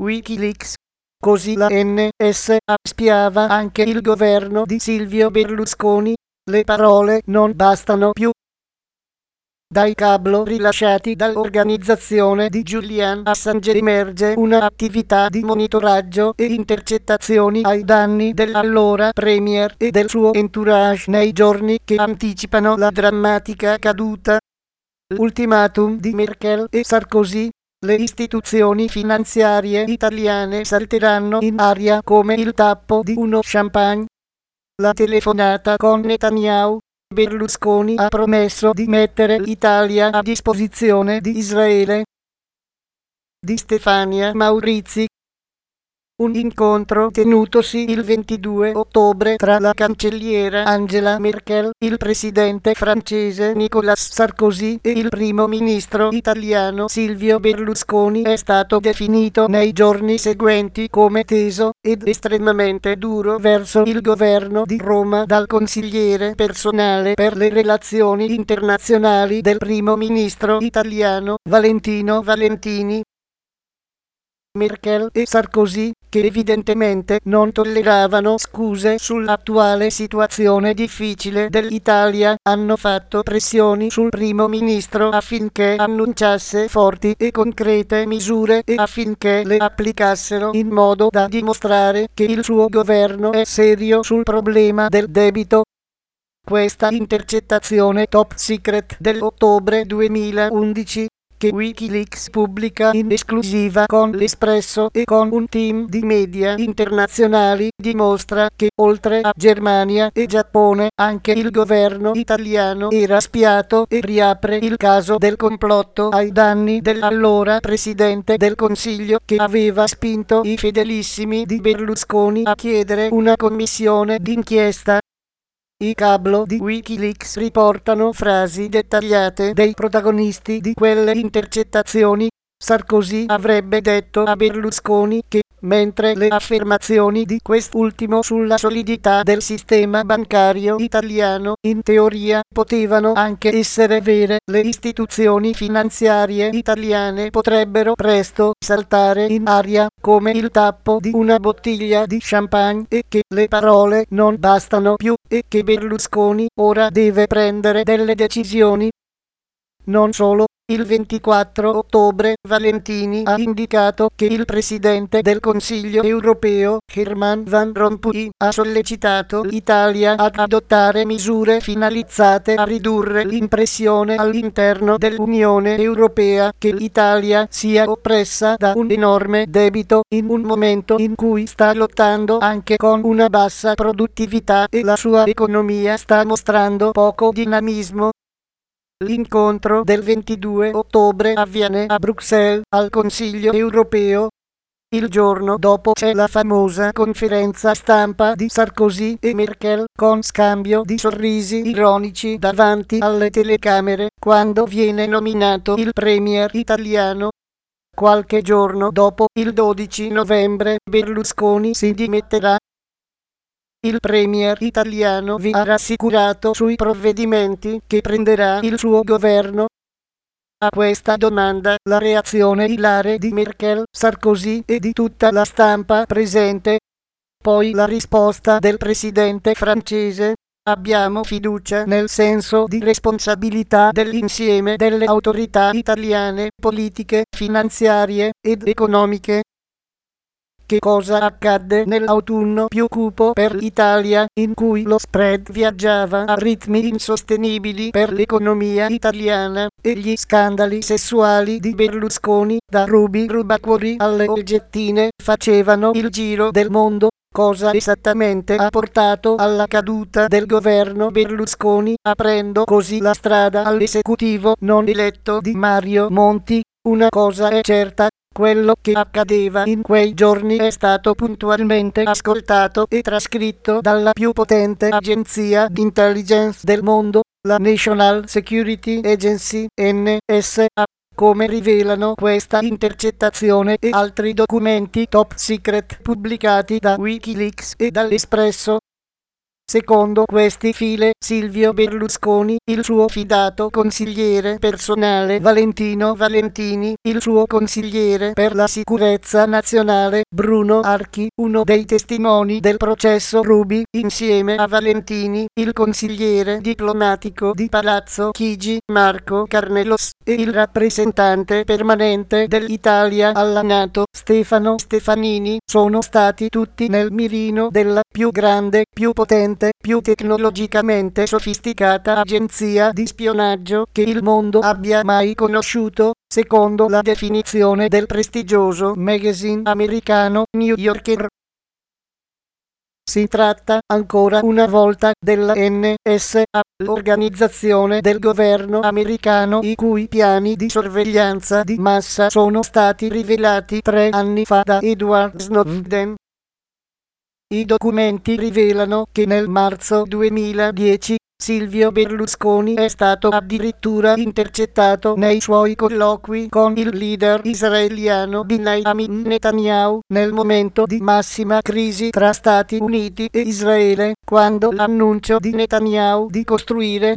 Wikileaks. Così la NSA spiava anche il governo di Silvio Berlusconi. Le parole non bastano più. Dai cablo rilasciati dall'organizzazione di Julian Assange emerge un'attività di monitoraggio e intercettazioni ai danni dell'allora premier e del suo entourage nei giorni che anticipano la drammatica caduta. L'ultimatum di Merkel e Sarkozy. Le istituzioni finanziarie italiane salteranno in aria come il tappo di uno champagne. La telefonata con Netanyahu. Berlusconi ha promesso di mettere l'Italia a disposizione di Israele. Di Stefania Maurizi. Un incontro tenutosi il 22 ottobre tra la cancelliera Angela Merkel, il presidente francese Nicolas Sarkozy e il primo ministro italiano Silvio Berlusconi è stato definito nei giorni seguenti come teso ed estremamente duro verso il governo di Roma dal consigliere personale per le relazioni internazionali del primo ministro italiano Valentino Valentini. Merkel e Sarkozy, che evidentemente non tolleravano scuse sull'attuale situazione difficile dell'Italia, hanno fatto pressioni sul primo ministro affinché annunciasse forti e concrete misure e affinché le applicassero in modo da dimostrare che il suo governo è serio sul problema del debito. Questa intercettazione top secret dell'ottobre 2011, che Wikileaks pubblica in esclusiva con l'Espresso e con un team di media internazionali, dimostra che oltre a Germania e Giappone anche il governo italiano era spiato e riapre il caso del complotto ai danni dell'allora Presidente del Consiglio, che aveva spinto i fedelissimi di Berlusconi a chiedere una commissione d'inchiesta. I cablo di Wikileaks riportano frasi dettagliate dei protagonisti di quelle intercettazioni. Sarkozy avrebbe detto a Berlusconi che, mentre le affermazioni di quest'ultimo sulla solidità del sistema bancario italiano in teoria potevano anche essere vere, le istituzioni finanziarie italiane potrebbero presto saltare in aria come il tappo di una bottiglia di champagne e che le parole non bastano più e che Berlusconi ora deve prendere delle decisioni. Non solo. Il 24 ottobre Valentini ha indicato che il Presidente del Consiglio europeo, Herman Van Rompuy, ha sollecitato l'Italia ad adottare misure finalizzate a ridurre l'impressione all'interno dell'Unione Europea che l'Italia sia oppressa da un enorme debito in un momento in cui sta lottando anche con una bassa produttività e la sua economia sta mostrando poco dinamismo. L'incontro del 22 ottobre avviene a Bruxelles, al Consiglio europeo. Il giorno dopo c'è la famosa conferenza stampa di Sarkozy e Merkel, con scambio di sorrisi ironici davanti alle telecamere, quando viene nominato il premier italiano. Qualche giorno dopo, il 12 novembre, Berlusconi si dimetterà. Il premier italiano vi ha rassicurato sui provvedimenti che prenderà il suo governo? A questa domanda la reazione ilare di Merkel, Sarkozy e di tutta la stampa presente. Poi la risposta del presidente francese: abbiamo fiducia nel senso di responsabilità dell'insieme delle autorità italiane, politiche, finanziarie ed economiche. Che cosa accadde nell'autunno più cupo per l'Italia, in cui lo spread viaggiava a ritmi insostenibili per l'economia italiana, e gli scandali sessuali di Berlusconi, da rubacuori alle oggettine, facevano il giro del mondo? Cosa esattamente ha portato alla caduta del governo Berlusconi, aprendo così la strada all'esecutivo non eletto di Mario Monti? Una cosa è certa: quello che accadeva in quei giorni è stato puntualmente ascoltato e trascritto dalla più potente agenzia di intelligence del mondo, la National Security Agency, NSA, come rivelano questa intercettazione e altri documenti top secret pubblicati da Wikileaks e dall'Espresso. Secondo questi file Silvio Berlusconi, il suo fidato consigliere personale Valentino Valentini, il suo consigliere per la sicurezza nazionale Bruno Archi, uno dei testimoni del processo Ruby, insieme a Valentini, il consigliere diplomatico di Palazzo Chigi Marco Carnelos e il rappresentante permanente dell'Italia alla NATO Stefano Stefanini, sono stati tutti nel mirino della più grande, più potente, più tecnologicamente sofisticata agenzia di spionaggio che il mondo abbia mai conosciuto, secondo la definizione del prestigioso magazine americano New Yorker. Si tratta ancora una volta della NSA, l'organizzazione del governo americano i cui piani di sorveglianza di massa sono stati rivelati 3 anni fa da Edward Snowden. I documenti rivelano che nel marzo 2010 Silvio Berlusconi è stato addirittura intercettato nei suoi colloqui con il leader israeliano Benjamin Netanyahu nel momento di massima crisi tra Stati Uniti e Israele, quando l'annuncio di Netanyahu di costruire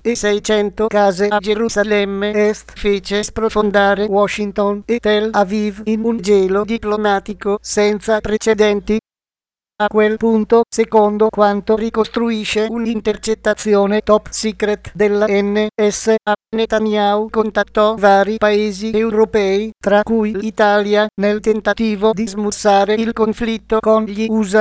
1600 case a Gerusalemme Est fece sprofondare Washington e Tel Aviv in un gelo diplomatico senza precedenti. A quel punto, secondo quanto ricostruisce un'intercettazione top secret della NSA, Netanyahu contattò vari paesi europei, tra cui l'Italia, nel tentativo di smussare il conflitto con gli USA.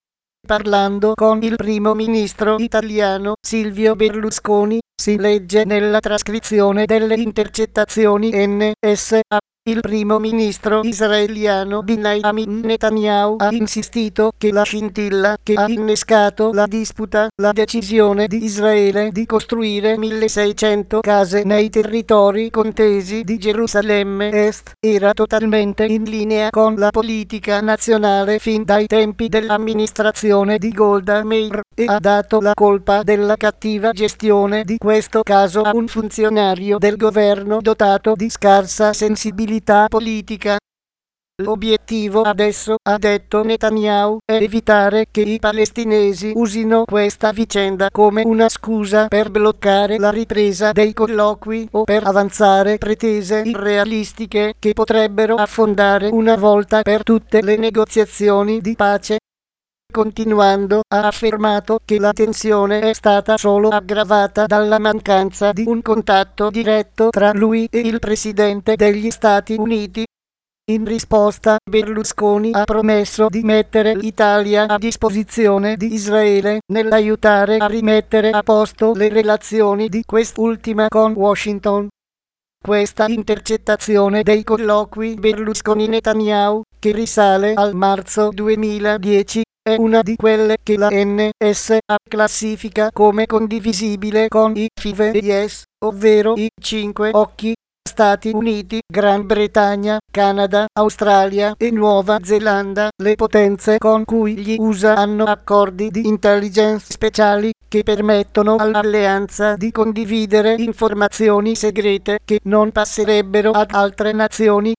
Parlando con il primo ministro italiano Silvio Berlusconi, si legge nella trascrizione delle intercettazioni NSA. Il primo ministro israeliano Benjamin Netanyahu ha insistito che la scintilla che ha innescato la disputa, la decisione di Israele di costruire 1600 case nei territori contesi di Gerusalemme Est, era totalmente in linea con la politica nazionale fin dai tempi dell'amministrazione di Golda Meir e ha dato la colpa della cattiva gestione di questo caso a un funzionario del governo dotato di scarsa sensibilità politica. L'obiettivo adesso, ha detto Netanyahu, è evitare che i palestinesi usino questa vicenda come una scusa per bloccare la ripresa dei colloqui o per avanzare pretese irrealistiche che potrebbero affondare una volta per tutte le negoziazioni di pace. Continuando, ha affermato che la tensione è stata solo aggravata dalla mancanza di un contatto diretto tra lui e il presidente degli Stati Uniti. In risposta, Berlusconi ha promesso di mettere l'Italia a disposizione di Israele nell'aiutare a rimettere a posto le relazioni di quest'ultima con Washington. Questa intercettazione dei colloqui Berlusconi-Netanyahu, che risale al marzo 2010, è una di quelle che la NSA classifica come condivisibile con i 5 Eyes, ovvero i 5 occhi: Stati Uniti, Gran Bretagna, Canada, Australia e Nuova Zelanda, le potenze con cui gli USA hanno accordi di intelligence speciali che permettono all'alleanza di condividere informazioni segrete che non passerebbero ad altre nazioni.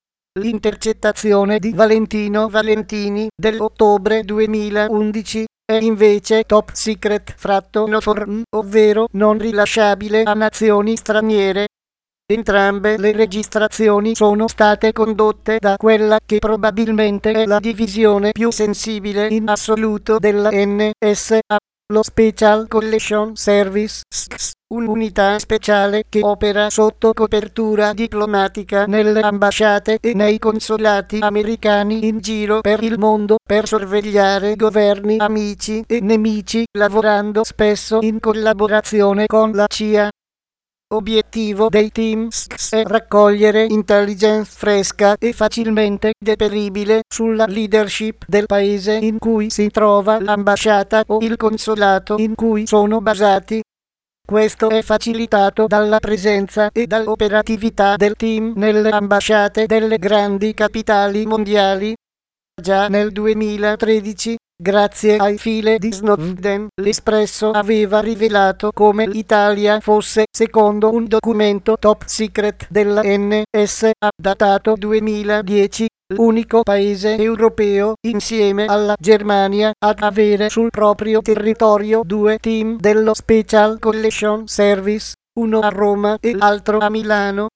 L'intercettazione di Valentino Valentini dell'ottobre 2011 è invece top secret (NOFOR), ovvero non rilasciabile a nazioni straniere. Entrambe le registrazioni sono state condotte da quella che probabilmente è la divisione più sensibile in assoluto della NSA, lo Special Collection Service, un'unità speciale che opera sotto copertura diplomatica nelle ambasciate e nei consolati americani in giro per il mondo per sorvegliare governi amici e nemici, lavorando spesso in collaborazione con la CIA. Obiettivo dei team è raccogliere intelligence fresca e facilmente deperibile sulla leadership del paese in cui si trova l'ambasciata o il consolato in cui sono basati. Questo è facilitato dalla presenza e dall'operatività del team nelle ambasciate delle grandi capitali mondiali. Già nel 2013, grazie ai file di Snowden, l'Espresso aveva rivelato come l'Italia fosse, secondo un documento top secret della NSA datato 2010, l'unico paese europeo, insieme alla Germania, ad avere sul proprio territorio due team dello Special Collection Service, uno a Roma e l'altro a Milano.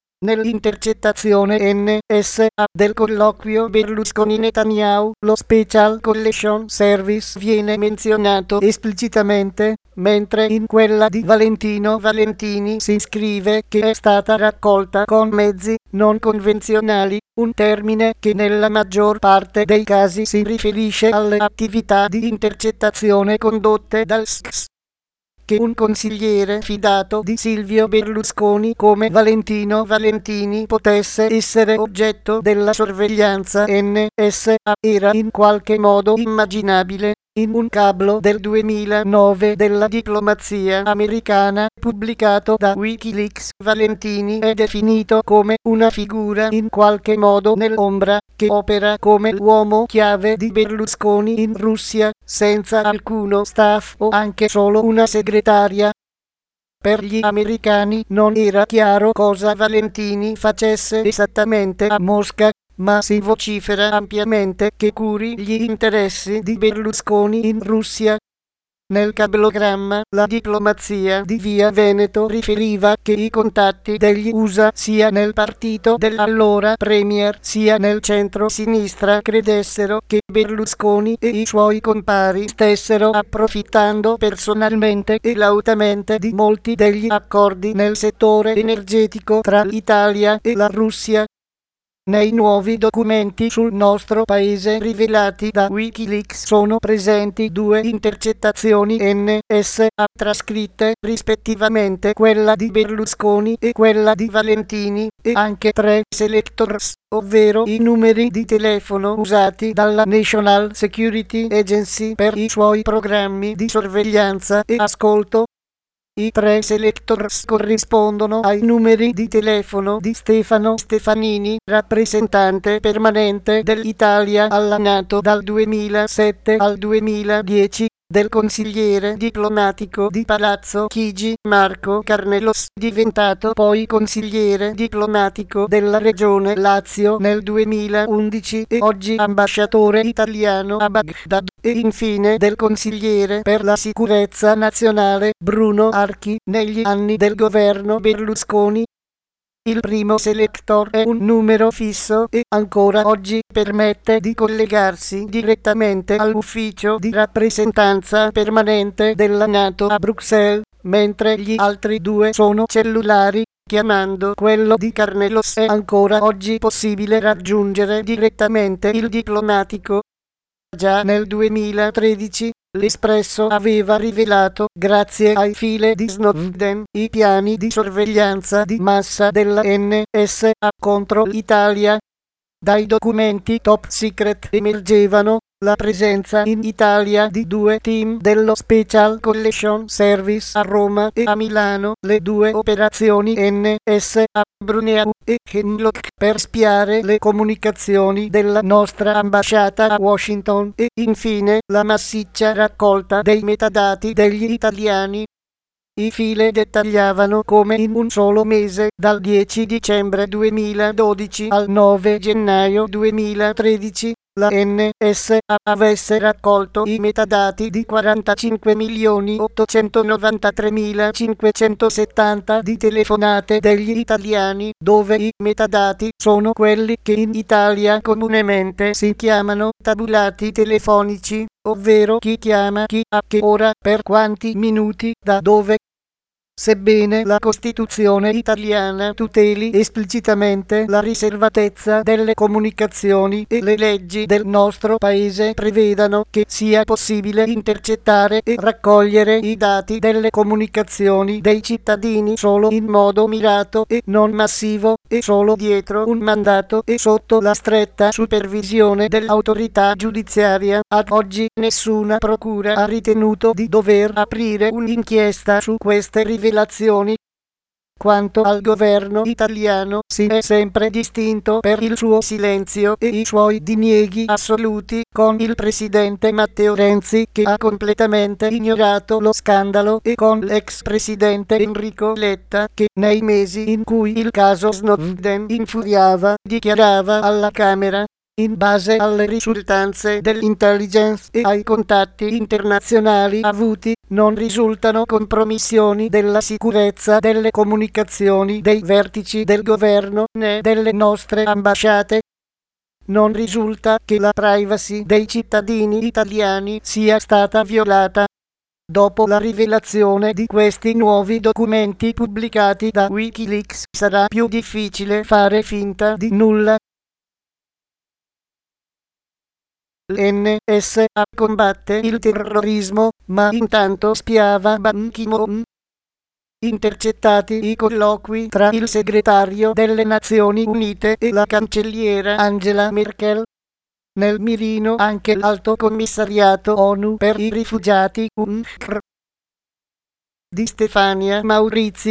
Nell'intercettazione NSA del colloquio Berlusconi-Netanyahu, lo Special Collection Service viene menzionato esplicitamente, mentre in quella di Valentino Valentini si scrive che è stata raccolta con mezzi non convenzionali, un termine che nella maggior parte dei casi si riferisce alle attività di intercettazione condotte dal SCS. Che un consigliere fidato di Silvio Berlusconi come Valentino Valentini potesse essere oggetto della sorveglianza NSA era in qualche modo immaginabile. In un cablo del 2009 della diplomazia americana, pubblicato da Wikileaks, Valentini è definito come una figura in qualche modo nell'ombra, che opera come l'uomo chiave di Berlusconi in Russia, senza alcuno staff o anche solo una segretaria. Per gli americani non era chiaro cosa Valentini facesse esattamente a Mosca, ma si vocifera ampiamente che curi gli interessi di Berlusconi in Russia. Nel cablogramma, la diplomazia di Via Veneto riferiva che i contatti degli USA sia nel partito dell'allora Premier sia nel centro-sinistra credessero che Berlusconi e i suoi compari stessero approfittando personalmente e lautamente di molti degli accordi nel settore energetico tra l'Italia e la Russia. Nei nuovi documenti sul nostro paese rivelati da Wikileaks sono presenti due intercettazioni NSA trascritte, rispettivamente quella di Berlusconi e quella di Valentini, e anche tre selectors, ovvero i numeri di telefono usati dalla National Security Agency per i suoi programmi di sorveglianza e ascolto. I tre selectors corrispondono ai numeri di telefono di Stefano Stefanini, rappresentante permanente dell'Italia alla NATO dal 2007 al 2010, del consigliere diplomatico di Palazzo Chigi Marco Carnelos, diventato poi consigliere diplomatico della regione Lazio nel 2011 e oggi ambasciatore italiano a Baghdad, e infine del consigliere per la sicurezza nazionale Bruno Archi negli anni del governo Berlusconi. Il primo selector è un numero fisso e ancora oggi permette di collegarsi direttamente all'ufficio di rappresentanza permanente della NATO a Bruxelles, mentre gli altri due sono cellulari. Chiamando quello di Carnelos è ancora oggi possibile raggiungere direttamente il diplomatico. Già nel 2013 l'Espresso aveva rivelato, grazie ai file di Snowden, i piani di sorveglianza di massa della NSA contro l'Italia. Dai documenti top secret emergevano la presenza in Italia di due team dello Special Collection Service a Roma e a Milano, le due operazioni NSA, Brunea e Hemlock, per spiare le comunicazioni della nostra ambasciata a Washington, e infine la massiccia raccolta dei metadati degli italiani. I file dettagliavano come in un solo mese, dal 10 dicembre 2012 al 9 gennaio 2013, la NSA avesse raccolto i metadati di 45.893.570 di telefonate degli italiani, dove i metadati sono quelli che in Italia comunemente si chiamano tabulati telefonici, ovvero chi chiama chi, a che ora, per quanti minuti, da dove. Sebbene la Costituzione italiana tuteli esplicitamente la riservatezza delle comunicazioni e le leggi del nostro paese prevedano che sia possibile intercettare e raccogliere i dati delle comunicazioni dei cittadini solo in modo mirato e non massivo, e solo dietro un mandato e sotto la stretta supervisione dell'autorità giudiziaria, ad oggi nessuna procura ha ritenuto di dover aprire un'inchiesta su queste rivelazioni. Quanto al governo italiano, si è sempre distinto per il suo silenzio e i suoi dinieghi assoluti, con il presidente Matteo Renzi che ha completamente ignorato lo scandalo e con l'ex presidente Enrico Letta che, nei mesi in cui il caso Snowden infuriava, dichiarava alla Camera: in base alle risultanze dell'intelligence e ai contatti internazionali avuti, non risultano compromissioni della sicurezza delle comunicazioni dei vertici del governo né delle nostre ambasciate. Non risulta che la privacy dei cittadini italiani sia stata violata. Dopo la rivelazione di questi nuovi documenti pubblicati da Wikileaks, sarà più difficile fare finta di nulla. L'NSA combatte il terrorismo, ma intanto spiava Ban Ki-moon. Intercettati i colloqui tra il segretario delle Nazioni Unite e la cancelliera Angela Merkel. Nel mirino anche l'Alto Commissariato ONU per i rifugiati UNHCR di Stefania Maurizi.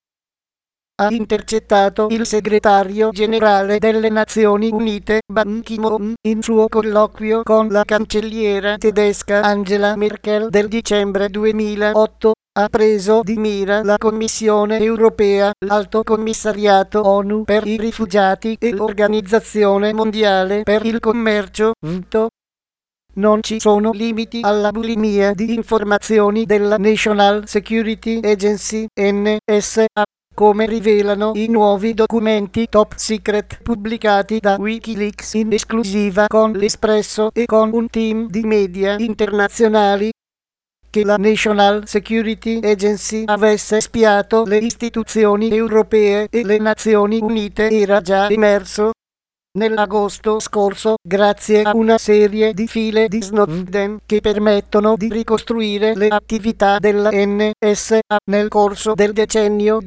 Ha intercettato il segretario generale delle Nazioni Unite Ban Ki-moon in suo colloquio con la cancelliera tedesca Angela Merkel del dicembre 2008. Ha preso di mira la Commissione europea, l'Alto Commissariato ONU per i rifugiati e l'Organizzazione Mondiale per il Commercio (WTO). Non ci sono limiti alla bulimia di informazioni della National Security Agency (NSA), come rivelano i nuovi documenti top secret pubblicati da Wikileaks in esclusiva con l'Espresso e con un team di media internazionali. Che la National Security Agency avesse spiato le istituzioni europee e le Nazioni Unite era già emerso nell'agosto scorso, grazie a una serie di file di Snowden che permettono di ricostruire le attività della NSA nel corso del decennio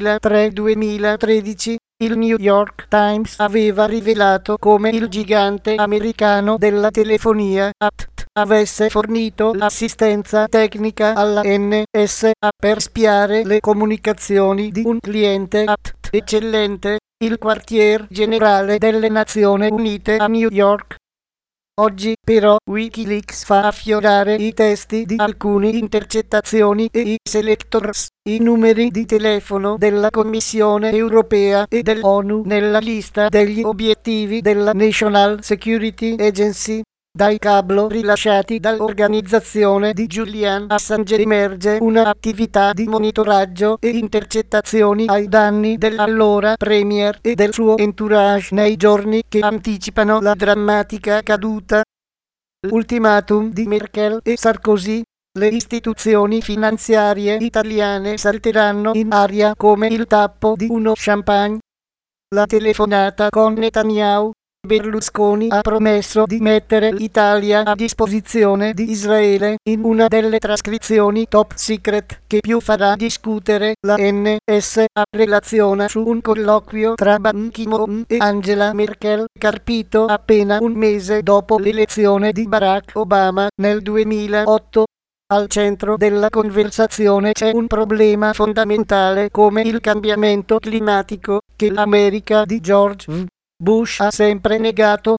2003-2013. Il New York Times aveva rivelato come il gigante americano della telefonia, AT&T, avesse fornito l'assistenza tecnica alla NSA per spiare le comunicazioni di un cliente AT&T eccellente, il quartier generale delle Nazioni Unite a New York. Oggi, però, Wikileaks fa affiorare i testi di alcune intercettazioni e i selectors, i numeri di telefono della Commissione europea e dell'ONU nella lista degli obiettivi della National Security Agency. Dai cablo rilasciati dall'organizzazione di Julian Assange emerge un'attività di monitoraggio e intercettazioni ai danni dell'allora premier e del suo entourage nei giorni che anticipano la drammatica caduta. L'ultimatum di Merkel e Sarkozy. Le istituzioni finanziarie italiane salteranno in aria come il tappo di uno champagne. La telefonata con Netanyahu. Berlusconi ha promesso di mettere l'Italia a disposizione di Israele in una delle trascrizioni top secret che più farà discutere la NSA. Relaziona su un colloquio tra Ban Ki-moon e Angela Merkel, carpito appena un mese dopo l'elezione di Barack Obama nel 2008. Al centro della conversazione c'è un problema fondamentale come il cambiamento climatico, che l'America di George W. Bush ha sempre negato.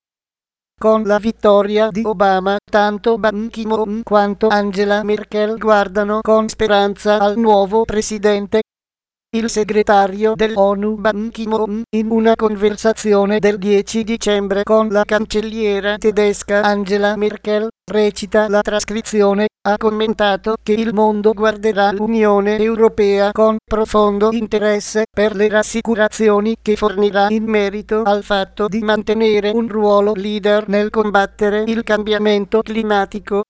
Con la vittoria di Obama, tanto Ban Ki-moon quanto Angela Merkel guardano con speranza al nuovo presidente. Il segretario dell'ONU Ban Ki-moon, in una conversazione del 10 dicembre con la cancelliera tedesca Angela Merkel, recita la trascrizione, ha commentato che il mondo guarderà l'Unione Europea con profondo interesse per le rassicurazioni che fornirà in merito al fatto di mantenere un ruolo leader nel combattere il cambiamento climatico.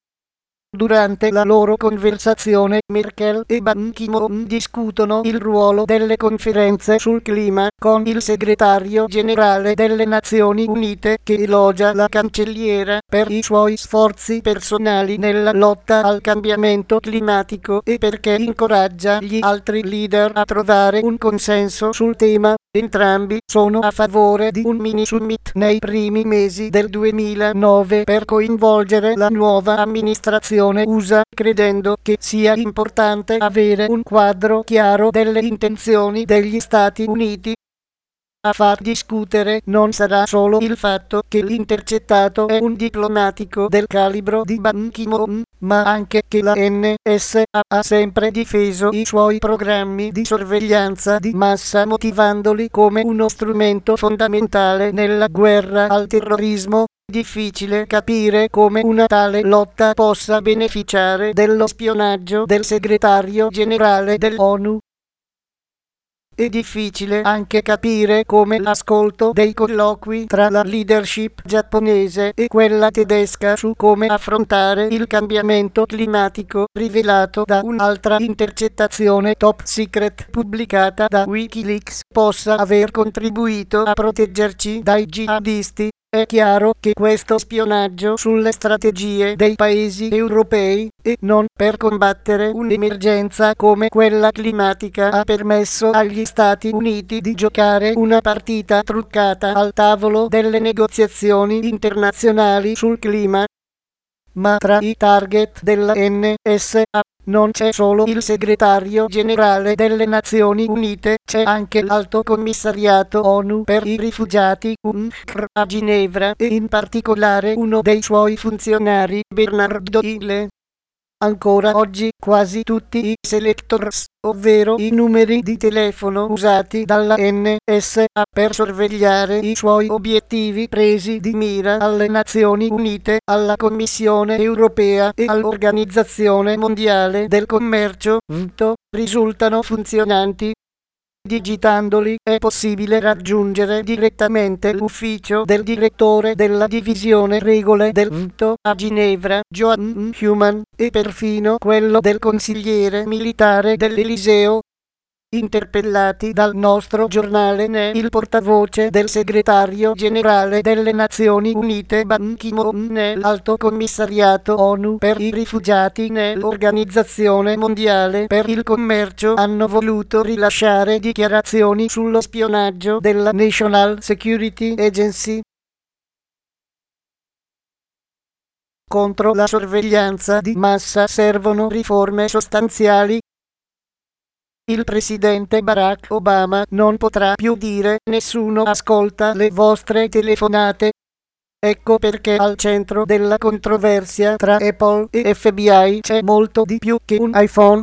Durante la loro conversazione, Merkel e Ban Ki-moon discutono il ruolo delle conferenze sul clima, con il segretario generale delle Nazioni Unite che elogia la cancelliera per i suoi sforzi personali nella lotta al cambiamento climatico e perché incoraggia gli altri leader a trovare un consenso sul tema. Entrambi sono a favore di un mini summit nei primi mesi del 2009 per coinvolgere la nuova amministrazione USA, credendo che sia importante avere un quadro chiaro delle intenzioni degli Stati Uniti. A far discutere non sarà solo il fatto che l'intercettato è un diplomatico del calibro di Ban Ki-moon, ma anche che la NSA ha sempre difeso i suoi programmi di sorveglianza di massa motivandoli come uno strumento fondamentale nella guerra al terrorismo. Difficile capire come una tale lotta possa beneficiare dello spionaggio del segretario generale dell'ONU. È difficile anche capire come l'ascolto dei colloqui tra la leadership giapponese e quella tedesca su come affrontare il cambiamento climatico, rivelato da un'altra intercettazione top secret pubblicata da Wikileaks, possa aver contribuito a proteggerci dai jihadisti. È chiaro che questo spionaggio sulle strategie dei paesi europei e non per combattere un'emergenza come quella climatica ha permesso agli Stati Uniti di giocare una partita truccata al tavolo delle negoziazioni internazionali sul clima. Ma tra i target della NSA non c'è solo il segretario generale delle Nazioni Unite, c'è anche l'Alto Commissariato ONU per i rifugiati UNHCR a Ginevra e in particolare uno dei suoi funzionari, Bernardo Ile. Ancora oggi quasi tutti i selectors, ovvero i numeri di telefono usati dalla NSA per sorvegliare i suoi obiettivi presi di mira alle Nazioni Unite, alla Commissione Europea e all'Organizzazione Mondiale del Commercio, WTO, risultano funzionanti. Digitandoli è possibile raggiungere direttamente l'ufficio del direttore della divisione regole del WTO a Ginevra, Joan Human, e perfino quello del consigliere militare dell'Eliseo. Interpellati dal nostro giornale né il portavoce del segretario generale delle Nazioni Unite Ban Ki-moon né l'Alto Commissariato ONU per i rifugiati né l'Organizzazione Mondiale per il Commercio hanno voluto rilasciare dichiarazioni sullo spionaggio della National Security Agency. Contro la sorveglianza di massa servono riforme sostanziali. Il presidente Barack Obama non potrà più dire "nessuno ascolta le vostre telefonate". Ecco perché al centro della controversia tra Apple e FBI c'è molto di più che un iPhone.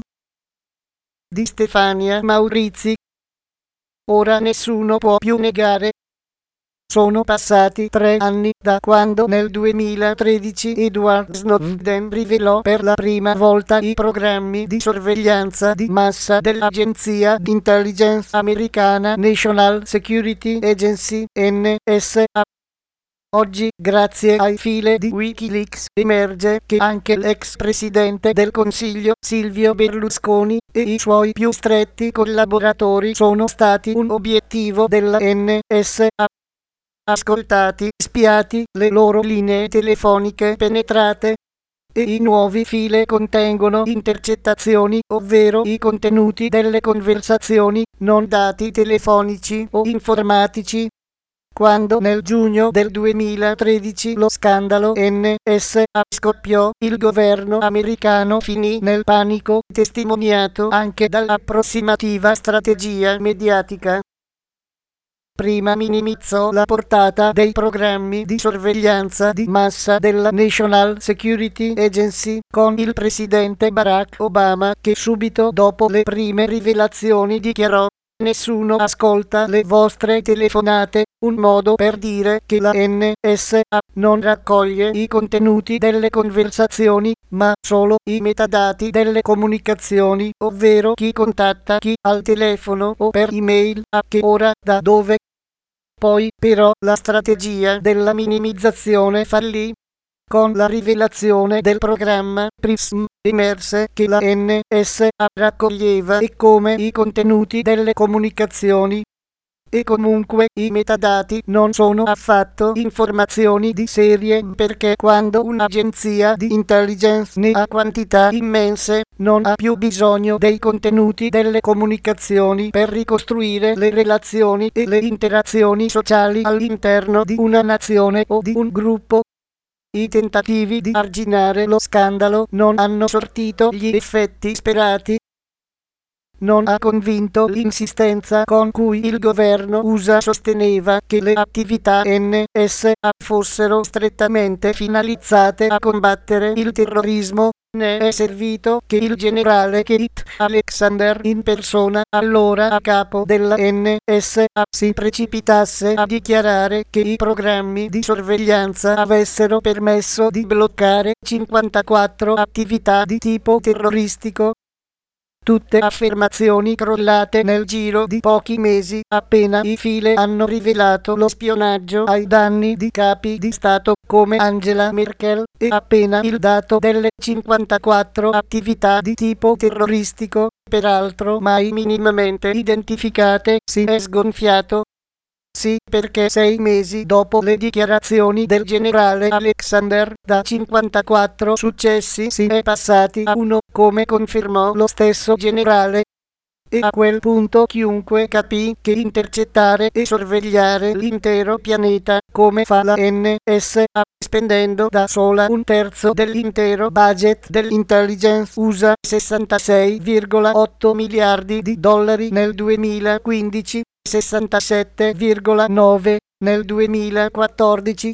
Di Stefania Maurizi. Ora nessuno può più negare. Sono passati 3 anni da quando nel 2013 Edward Snowden rivelò per la prima volta i programmi di sorveglianza di massa dell'agenzia di intelligence americana National Security Agency, NSA. Oggi, grazie ai file di Wikileaks, emerge che anche l'ex presidente del Consiglio, Silvio Berlusconi, e i suoi più stretti collaboratori sono stati un obiettivo della NSA. Ascoltati, spiati, le loro linee telefoniche penetrate. E i nuovi file contengono intercettazioni, ovvero i contenuti delle conversazioni, non dati telefonici o informatici. Quando nel giugno del 2013 lo scandalo NSA scoppiò, il governo americano finì nel panico, testimoniato anche dall'approssimativa strategia mediatica. Prima minimizzò la portata dei programmi di sorveglianza di massa della National Security Agency con il presidente Barack Obama che subito dopo le prime rivelazioni dichiarò "nessuno ascolta le vostre telefonate", un modo per dire che la NSA non raccoglie i contenuti delle conversazioni, ma solo i metadati delle comunicazioni, ovvero chi contatta chi al telefono o per email, a che ora, da dove. Poi, però, la strategia della minimizzazione fallì. Con la rivelazione del programma PRISM, emerse che la NSA raccoglieva e come i contenuti delle comunicazioni. e comunque i metadati non sono affatto informazioni di serie, perché quando un'agenzia di intelligence ne ha quantità immense, non ha più bisogno dei contenuti delle comunicazioni per ricostruire le relazioni e le interazioni sociali all'interno di una nazione o di un gruppo. I tentativi di arginare lo scandalo non hanno sortito gli effetti sperati. Non ha convinto l'insistenza con cui il governo USA sosteneva che le attività NSA fossero strettamente finalizzate a combattere il terrorismo. Ne è servito che il generale Keith Alexander in persona, allora a capo della NSA, si precipitasse a dichiarare che i programmi di sorveglianza avessero permesso di bloccare 54 attività di tipo terroristico. Tutte affermazioni crollate nel giro di pochi mesi, appena i file hanno rivelato lo spionaggio ai danni di capi di Stato come Angela Merkel, e appena il dato delle 54 attività di tipo terroristico, peraltro mai minimamente identificate, si è sgonfiato. Sì, perché 6 mesi dopo le dichiarazioni del generale Alexander, da 54 successi si è passati a 1, come confermò lo stesso generale. E a quel punto chiunque capì che intercettare e sorvegliare l'intero pianeta, come fa la NSA, spendendo da sola un terzo dell'intero budget dell'intelligence USA, 66,8 miliardi di dollari nel 2015, 67,9 nel 2014,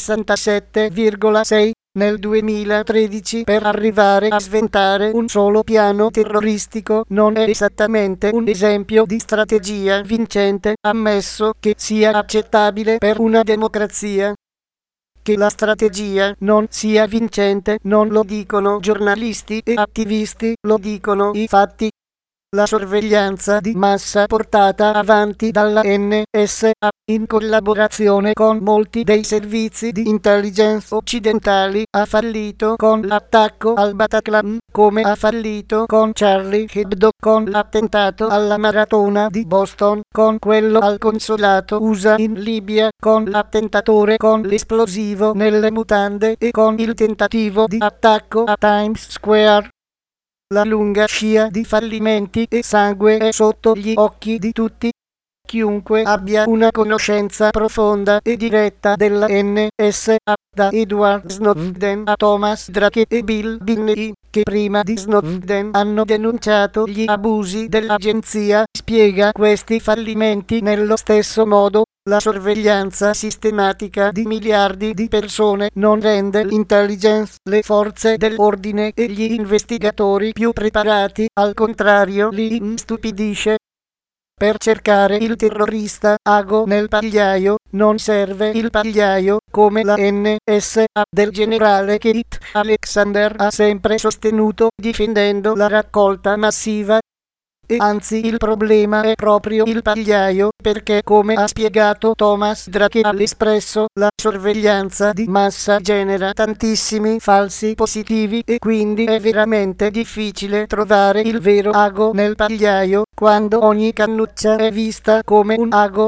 67,6 nel 2013 per arrivare a sventare un solo piano terroristico non è esattamente un esempio di strategia vincente, ammesso che sia accettabile per una democrazia. Che la strategia non sia vincente non lo dicono giornalisti e attivisti, lo dicono i fatti. La sorveglianza di massa portata avanti dalla NSA, in collaborazione con molti dei servizi di intelligence occidentali, ha fallito con l'attacco al Bataclan, come ha fallito con Charlie Hebdo, con l'attentato alla maratona di Boston, con quello al consolato USA in Libia, con l'attentatore con l'esplosivo nelle mutande e con il tentativo di attacco a Times Square. La lunga scia di fallimenti e sangue è sotto gli occhi di tutti. Chiunque abbia una conoscenza profonda e diretta della NSA, da Edward Snowden a Thomas Drake e Bill Binney, che prima di Snowden hanno denunciato gli abusi dell'agenzia, spiega questi fallimenti nello stesso modo. La sorveglianza sistematica di miliardi di persone non rende l'intelligence, le forze dell'ordine e gli investigatori più preparati, al contrario li instupidisce. Per cercare il terrorista ago nel pagliaio, non serve il pagliaio, come la NSA del generale Keith Alexander ha sempre sostenuto, difendendo la raccolta massiva. E anzi il problema è proprio il pagliaio, perché come ha spiegato Thomas Drake all'Espresso, la sorveglianza di massa genera tantissimi falsi positivi e quindi è veramente difficile trovare il vero ago nel pagliaio, quando ogni cannuccia è vista come un ago.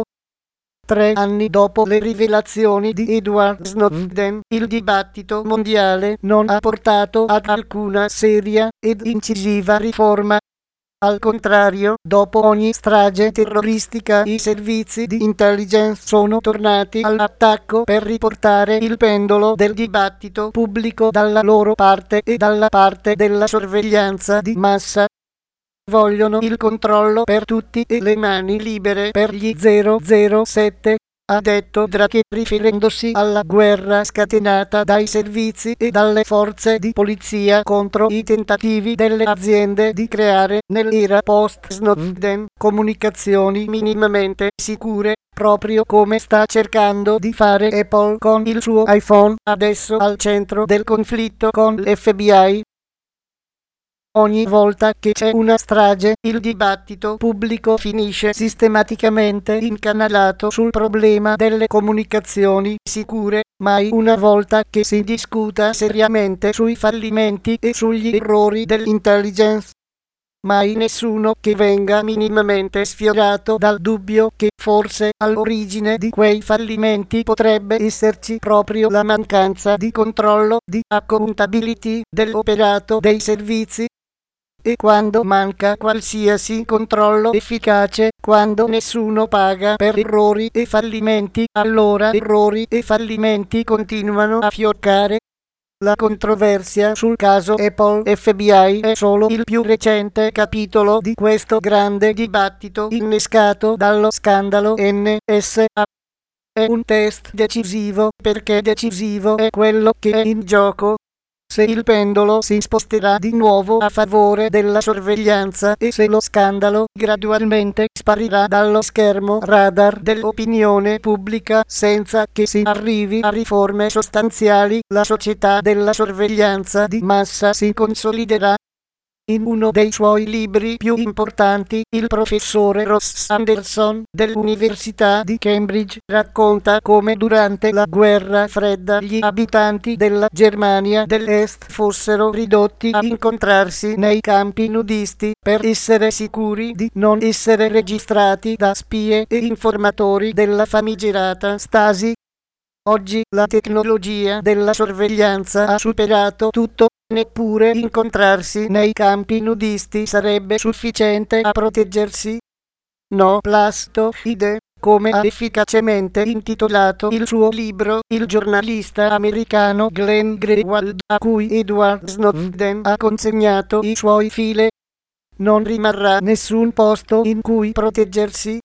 3 anni dopo le rivelazioni di Edward Snowden, il dibattito mondiale non ha portato ad alcuna seria ed incisiva riforma. Al contrario, dopo ogni strage terroristica i servizi di intelligence sono tornati all'attacco per riportare il pendolo del dibattito pubblico dalla loro parte e dalla parte della sorveglianza di massa. Vogliono il controllo per tutti e le mani libere per gli 007, ha detto Drake, riferendosi alla guerra scatenata dai servizi e dalle forze di polizia contro i tentativi delle aziende di creare, nell'era post-Snowden, comunicazioni minimamente sicure, proprio come sta cercando di fare Apple con il suo iPhone, adesso al centro del conflitto con l'FBI. Ogni volta che c'è una strage, il dibattito pubblico finisce sistematicamente incanalato sul problema delle comunicazioni sicure, mai una volta che si discuta seriamente sui fallimenti e sugli errori dell'intelligence. mai nessuno che venga minimamente sfiorato dal dubbio che forse all'origine di quei fallimenti potrebbe esserci proprio la mancanza di controllo, di accountability dell'operato dei servizi. E quando manca qualsiasi controllo efficace, quando nessuno paga per errori e fallimenti, allora errori e fallimenti continuano a fioccare. La controversia sul caso Apple FBI è solo il più recente capitolo di questo grande dibattito innescato dallo scandalo NSA. È un test decisivo perché decisivo è quello che è in gioco. Se il pendolo si sposterà di nuovo a favore della sorveglianza e se lo scandalo gradualmente sparirà dallo schermo radar dell'opinione pubblica senza che si arrivi a riforme sostanziali, la società della sorveglianza di massa si consoliderà. In uno dei suoi libri più importanti, il professore Ross Anderson dell'Università di Cambridge racconta come durante la guerra fredda gli abitanti della Germania dell'Est fossero ridotti a incontrarsi nei campi nudisti per essere sicuri di non essere registrati da spie e informatori della famigerata Stasi. Oggi la tecnologia della sorveglianza ha superato tutto. Neppure incontrarsi nei campi nudisti sarebbe sufficiente a proteggersi. No plastoide, come ha efficacemente intitolato il suo libro il giornalista americano Glenn Greenwald, a cui Edward Snowden ha consegnato i suoi file. Non rimarrà nessun posto in cui proteggersi.